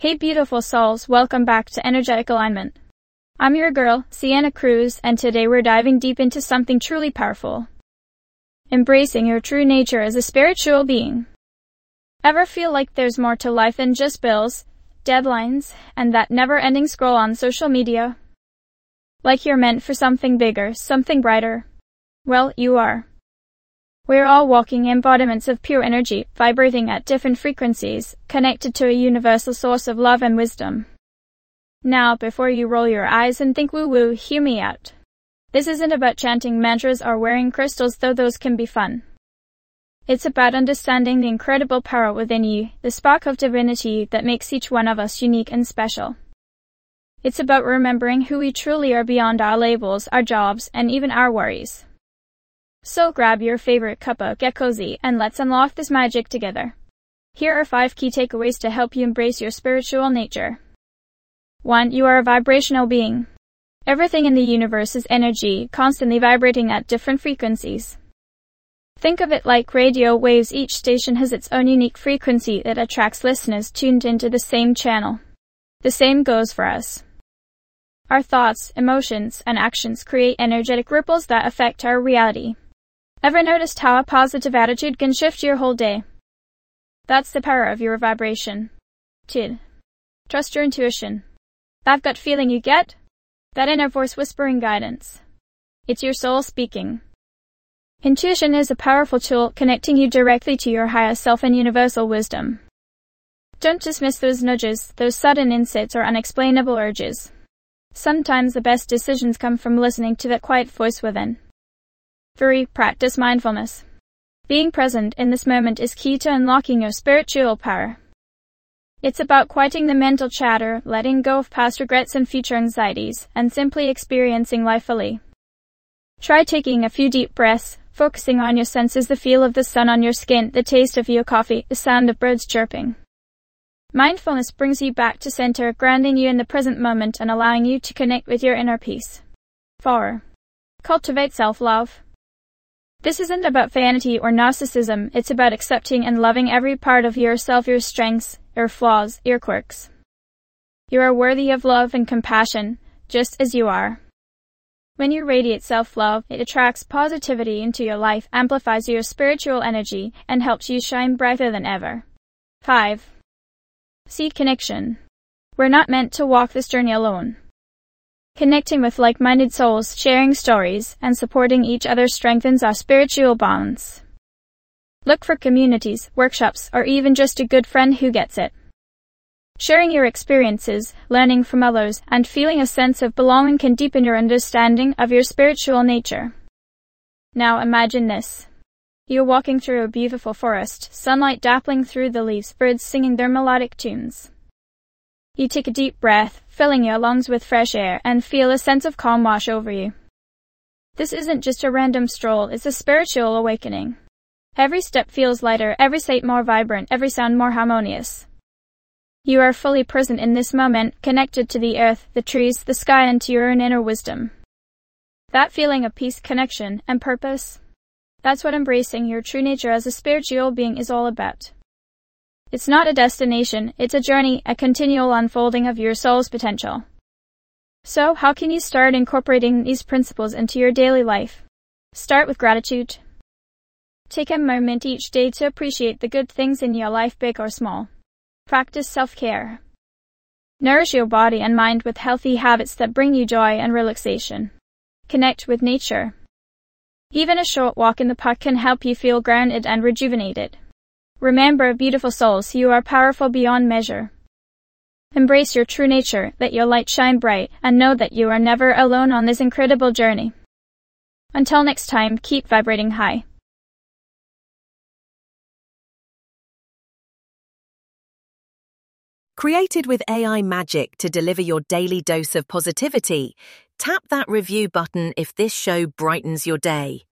Hey beautiful souls, welcome back to Energetic Alignment. I'm your girl, Sienna Cruz, and today we're diving deep into something truly powerful. Embracing your true nature as a spiritual being. Ever feel like there's more to life than just bills, deadlines, and that never-ending scroll on social media? Like you're meant for something bigger, something brighter? Well, you are. We're all walking embodiments of pure energy, vibrating at different frequencies, connected to a universal source of love and wisdom. Now, before you roll your eyes and think woo-woo, hear me out. This isn't about chanting mantras or wearing crystals, though those can be fun. It's about understanding the incredible power within you, the spark of divinity that makes each one of us unique and special. It's about remembering who we truly are beyond our labels, our jobs, and even our worries. So grab your favorite cuppa, get cozy, and let's unlock this magic together. Here are 5 key takeaways to help you embrace your spiritual nature. 1. You are a vibrational being. Everything in the universe is energy, constantly vibrating at different frequencies. Think of it like radio waves. Each station has its own unique frequency that attracts listeners tuned into the same channel. The same goes for us. Our thoughts, emotions, and actions create energetic ripples that affect our reality. Ever noticed how a positive attitude can shift your whole day? That's the power of your vibration. 2. Trust your intuition. That gut feeling you get? That inner voice whispering guidance. It's your soul speaking. Intuition is a powerful tool connecting you directly to your higher self and universal wisdom. Don't dismiss those nudges, those sudden insights or unexplainable urges. Sometimes the best decisions come from listening to that quiet voice within. 3. Practice mindfulness. Being present in this moment is key to unlocking your spiritual power. It's about quieting the mental chatter, letting go of past regrets and future anxieties, and simply experiencing life fully. Try taking a few deep breaths, focusing on your senses, the feel of the sun on your skin, the taste of your coffee, the sound of birds chirping. Mindfulness brings you back to center, grounding you in the present moment and allowing you to connect with your inner peace. 4. Cultivate self-love. This isn't about vanity or narcissism, it's about accepting and loving every part of yourself, your strengths, your flaws, your quirks. You are worthy of love and compassion, just as you are. When you radiate self-love, it attracts positivity into your life, amplifies your spiritual energy, and helps you shine brighter than ever. 5. Seek connection. We're not meant to walk this journey alone. Connecting with like-minded souls, sharing stories, and supporting each other strengthens our spiritual bonds. Look for communities, workshops, or even just a good friend who gets it. Sharing your experiences, learning from others, and feeling a sense of belonging can deepen your understanding of your spiritual nature. Now imagine this. You're walking through a beautiful forest, sunlight dappling through the leaves, birds singing their melodic tunes. You take a deep breath, filling your lungs with fresh air, and feel a sense of calm wash over you. This isn't just a random stroll, it's a spiritual awakening. Every step feels lighter, every sight more vibrant, every sound more harmonious. You are fully present in this moment, connected to the earth, the trees, the sky, and to your own inner wisdom. That feeling of peace, connection, and purpose? That's what embracing your true nature as a spiritual being is all about. It's not a destination, it's a journey, a continual unfolding of your soul's potential. So, how can you start incorporating these principles into your daily life? Start with gratitude. Take a moment each day to appreciate the good things in your life, big or small. Practice self-care. Nourish your body and mind with healthy habits that bring you joy and relaxation. Connect with nature. Even a short walk in the park can help you feel grounded and rejuvenated. Remember, beautiful souls, you are powerful beyond measure. Embrace your true nature, let your light shine bright, and know that you are never alone on this incredible journey. Until next time, keep vibrating high. Created with AI magic to deliver your daily dose of positivity, tap that review button if this show brightens your day.